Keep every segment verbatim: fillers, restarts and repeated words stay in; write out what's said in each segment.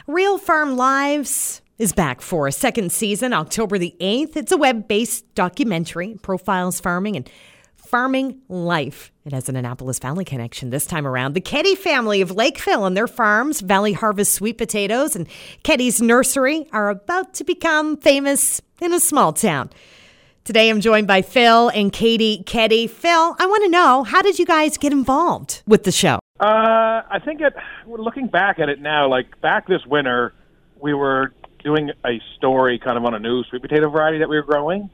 Real Farm Lives is back for a second season, October the eighth. It's a web-based documentary, profiles farming and farming life. It has an Annapolis Valley connection this time around. The Keddy family of Lakeville and their farms, Valley Harvest Sweet Potatoes and Keddy's Nursery, are about to become famous in a small town. Today I'm joined by Phil and Katie Keddy. Phil, I want to know, how did you guys get involved with the show? Uh, I think it, looking back at it now, like back this winter, we were doing a story kind of on a new sweet potato variety that we were growing.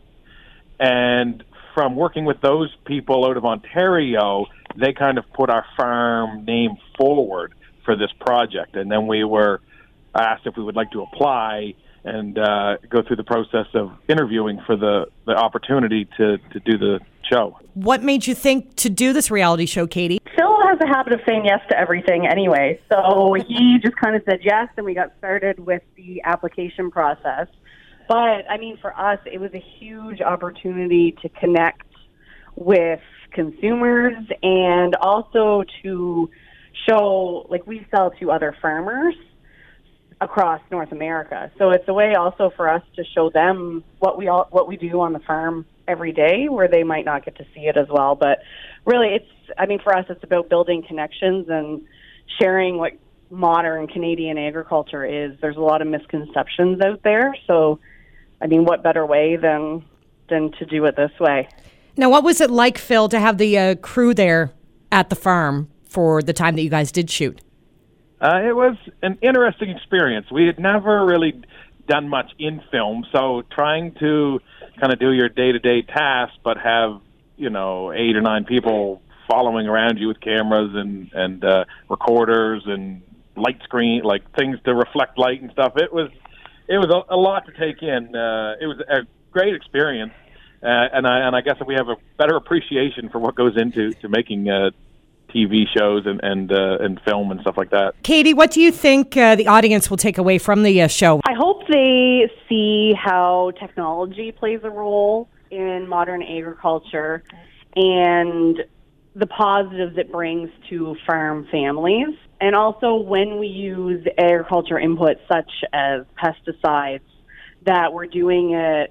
And from working with those people out of Ontario, they kind of put our farm name forward for this project. And then we were asked if we would like to apply and uh, go through the process of interviewing for the, the opportunity to, to do the show. What made you think to do this reality show, Katie? Phil has a habit of saying yes to everything anyway, so he just kind of said yes, and we got started with the application process. But, I mean, for us, it was a huge opportunity to connect with consumers and also to show, like, we sell to other farmers across North America. So it's a way also for us to show them what we all, what we do on the farm every day, where they might not get to see it as well. But really, it's, I mean, for us, it's about building connections and sharing what modern Canadian agriculture is. There's a lot of misconceptions out there. So, I mean, what better way than than to do it this way? Now, what was it like, Phil, to have the uh, crew there at the farm for the time that you guys did shoot? Uh, it was an interesting experience. We had never really done much in film, so trying to kind of do your day-to-day tasks but have, you know, eight or nine people following around you with cameras and, and uh, recorders and light screen, like things to reflect light and stuff. It was it was a, a lot to take in. Uh, it was a great experience, uh, and I and I guess that we have a better appreciation for what goes into to making uh, T V shows and and, uh, and film and stuff like that. Katie, what do you think uh, the audience will take away from the uh, show? I hope they see how technology plays a role in modern agriculture and the positives it brings to farm families. And also when we use agriculture inputs such as pesticides, that we're doing it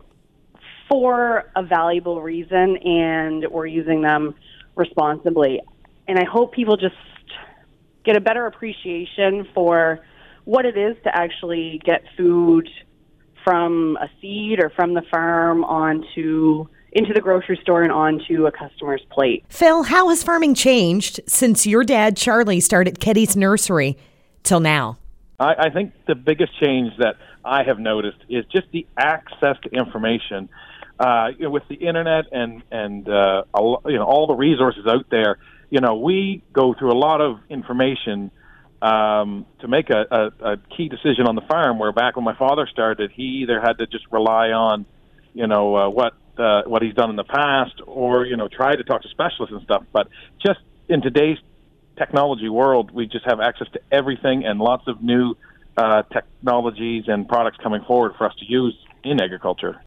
for a valuable reason and we're using them responsibly. And I hope people just get a better appreciation for what it is to actually get food from a seed or from the farm onto into the grocery store and onto a customer's plate. Phil, how has farming changed since your dad, Charlie, started Keddy's Nursery till now? I, I think the biggest change that I have noticed is just the access to information. Uh, you know, with the internet and, and uh, you know, all the resources out there, you know, we go through a lot of information um, to make a, a, a key decision on the farm, where back when my father started, he either had to just rely on, you know, uh, what uh, what he's done in the past, or, you know, try to talk to specialists and stuff. But just in today's technology world, we just have access to everything and lots of new uh, technologies and products coming forward for us to use in agriculture.